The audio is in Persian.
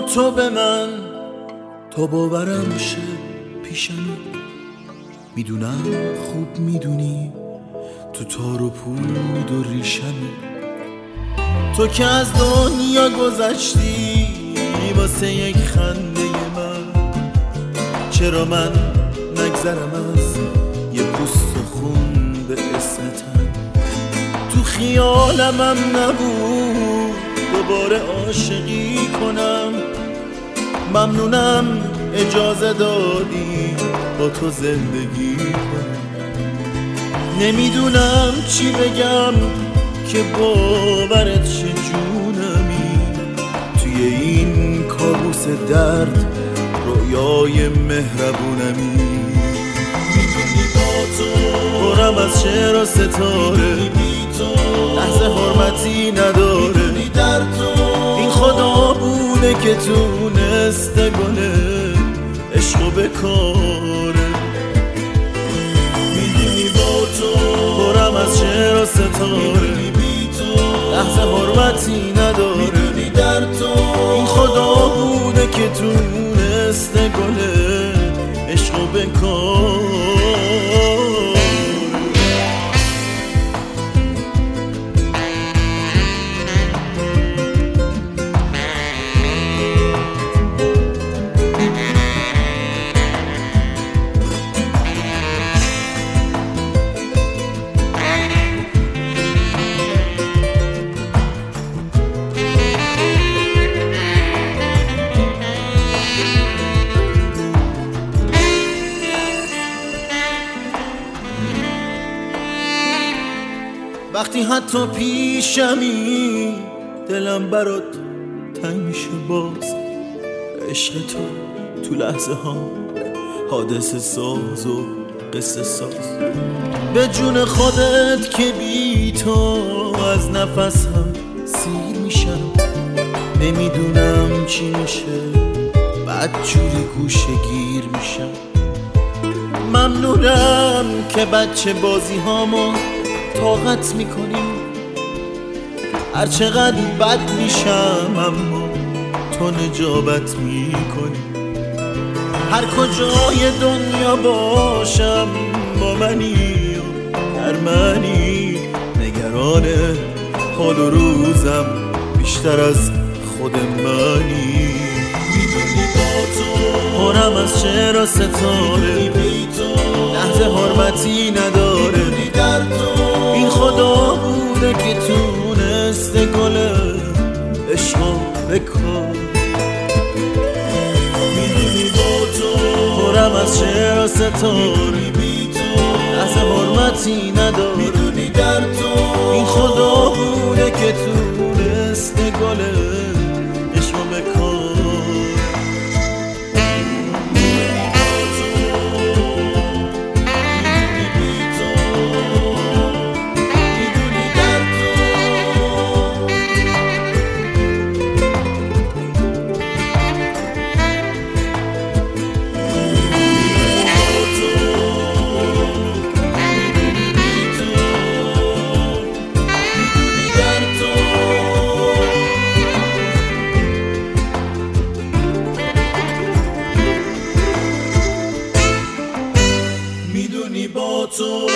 تو به من تا باورم شه پیشمی. میدونم خوب میدونی تو تار و پود و ریشمی. تو که از دنیا گذشتی واسه یک خنده من، چرا من نگذرم از یه پوست و خون به اسم تن؟ تو خیالمم نبود دوباره عاشقی کنم. ممنونم اجازه دادی با تو زندگی کنم. نمیدونم چی بگم که باورت شه جونمی. توی این کابوس درد رویای مهربونمی. میدونی با تو پرم از شعر و ستاره، لحظه حرمتی نداره. میدونی در تو این خدا بوده که تونسته گله عشقو بکاره. میدونی با تو پرم از شعر و ستاره، لحظه حرمتی نداره. میدونی در تو این خدا بوده که تونسته گله عشقو بکاره. وقتی حتی پیشمی دلم برات تنگ میشه باز. عشق تو لحظه ها حادثه ساز و قصه ساز. به جون خودت که بی تو از نفسم سیر میشم. نمیدونم چی میشه بعد جوری گوشه گیر میشم. ممنونم که بچه بازی هامو طاقت میکنی. هر چقدر بد میشم اما تو نجابت میکنی. هر کجای دنیا باشم با منی در منی. نگران حال و روزم بیشتر از خود منی. میدونی با تو پرم از شعر و ستاره، لحظه حرمتی نداره. میدونی در تو این خدا بوده که تونسته گله عشقو بکن. میدونی با تو پرم از شعر و ستاره، لحظه حرمتی نداره. میدونی در تو این خدا بوده که تونسته گله عشقو بکن. میدونی با تو